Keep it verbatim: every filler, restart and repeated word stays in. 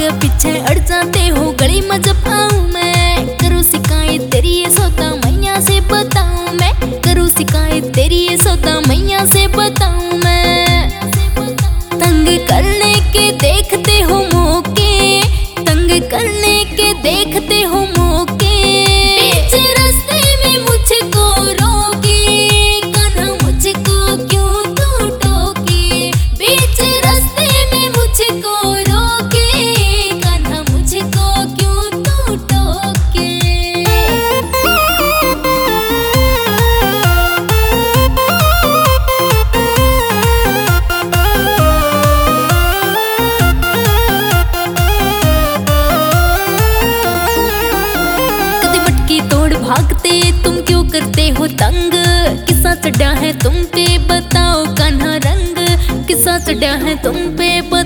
आगे पीछे अड़ जाते हो, गली में जब आऊं मैं करूँ शिकायत तेरी ये सौदा मैया से बताऊं मैं, करूँ शिकायत तेरी ये सौदा मैया से बताऊं मैं। तंग करने के देखते हो मौके, तंग करने के देखते हो मौके, बीच रास्ते में मुझको रोके, कान्हा मुझको क्यों तू टोके, बीच रास्ते में मुझको रोके, कान्हा मुझको क्यों तू टोके। भागते तुम क्यों करते हो तंग, किस्सा चढ़ा है तुम पे बताओ कान्हा रंग, किस्सा चढ़ा है तुम पे।